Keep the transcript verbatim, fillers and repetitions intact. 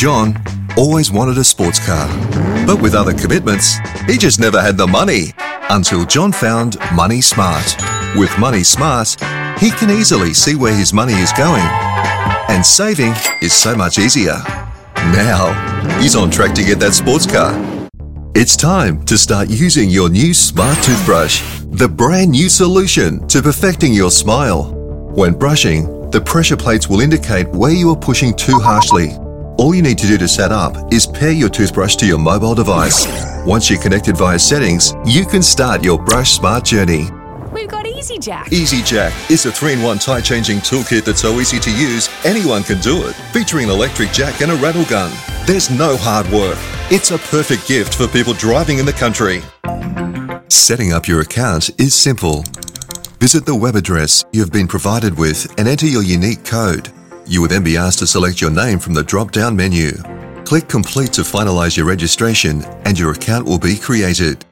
John always wanted a sports car, but with other commitments, he just never had the money. Until John found Money Smart. With Money Smart, he can easily see where his money is going, and saving is so much easier. Now, he's on track to get that sports car. It's time to start using your new Smart Toothbrush, the brand new solution to perfecting your smile. When brushing, the pressure plates will indicate where you are pushing too harshly. All you need to do to set up is pair your toothbrush to your mobile device. Once you're connected via settings, you can start your Brush Smart journey. We've got Easy Jack. Easy Jack is a three in one tie changing toolkit that's so easy to use, anyone can do it. Featuring an electric jack and a rattle gun. There's no hard work. It's a perfect gift for people driving in the country. Setting up your account is simple. Visit the web address you have been provided with and enter your unique code. You will then be asked to select your name from the drop-down menu. Click Complete to finalise your registration and your account will be created.